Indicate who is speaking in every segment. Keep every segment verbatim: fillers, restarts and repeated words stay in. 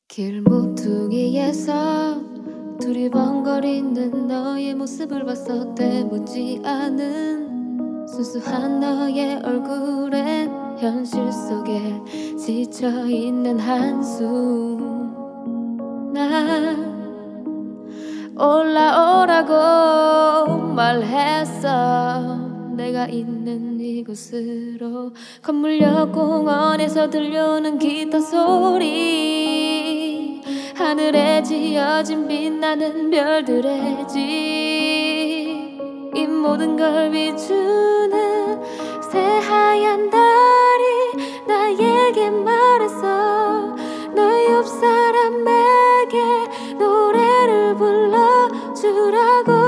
Speaker 1: 길 모퉁이에서 두리번거리는 너의 모습을 봤어. 때묻지 않은 순수한 너의 얼굴엔 현실 속에 지쳐있는 한숨. 난 올라오라고 말했어. 내가 있는 이곳으로. 건물역 공원에서 들려오는 기타 소리, 하늘에 지어진 빛나는 별들의 집, 이 모든 걸 비추는 새하얀 달이 나에게 말했어. 너의 옆 사람에게 노래를 불러주라고.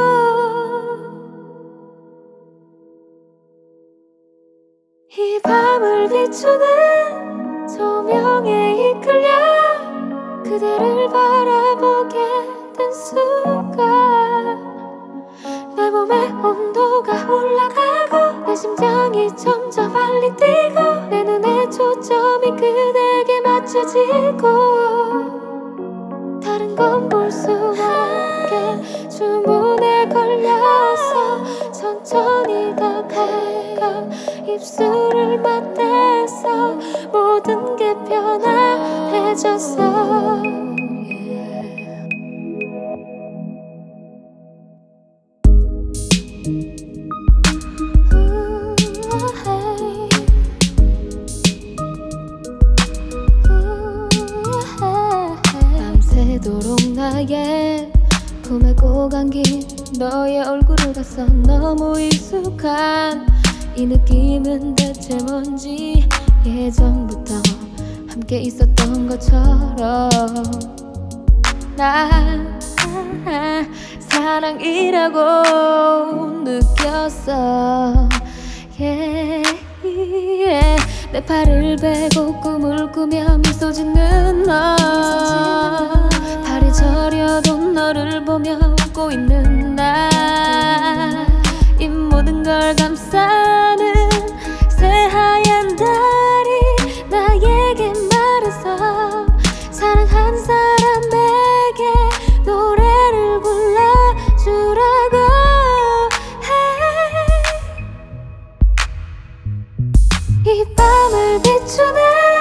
Speaker 1: 이 밤을 비추는 조명에 이끌려 그대를 바라보게 된 순간, 내 몸의 온도가 올라가고 내 심장이 점점 빨리 뛰고 내 눈에 초점이 그대에게 맞춰지고 다른 건 볼 수 없게 주문에 걸려서 천천히 다가가 입술을 맞대서 모든 게 편안해졌어. 밤새도록 나의 품에 꼭 안긴 너의 얼굴을 봤어. 너무 익숙한 이 느낌은 대체 뭔지, 예전부터 함께 있었던 것처럼 난 사랑이라고 느꼈어. yeah, yeah. 내 팔을 베고 꿈을 꾸며 미소 짓는 너, 달이 저려도 너를 보며 웃고 있는 나, 이 모든 걸 감싸는 새하얀 달이 나에게 말해서 사랑한 사람에게 노래를 불러주라고 해. 이 밤을 비추는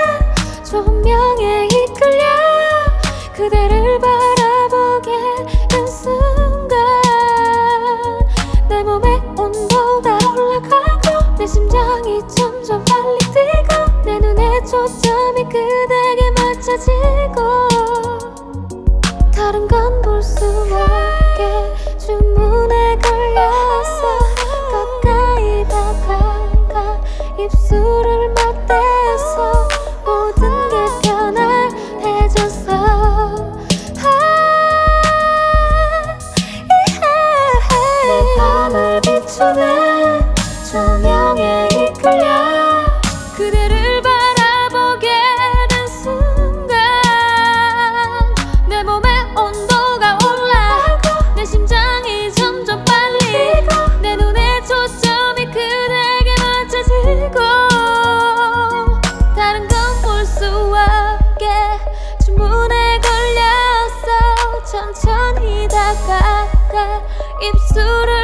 Speaker 1: 조명에 이끌려 그대를 바라보게 된 순간, 내 몸의 온도가 올라가고 내 심장이 점점 빨리 뛰고 내 눈에 초점이 그대에게 맞춰지고 다른 건 볼 수 없게 주문에 걸려서 가까이 다가가 입술을 맞대서 모든 게 편안해졌어. 내 밤을 비추는 조명에 이끌려 그대를 바라보게 된 순간, 내 몸의 온도가 올라가고 내 심장이 점점 빨리 뛰고 내 눈에 초점이 그대에게 맞춰지고 다른 건 볼 수 없게 주문에 걸려서 천천히 다가가 입술을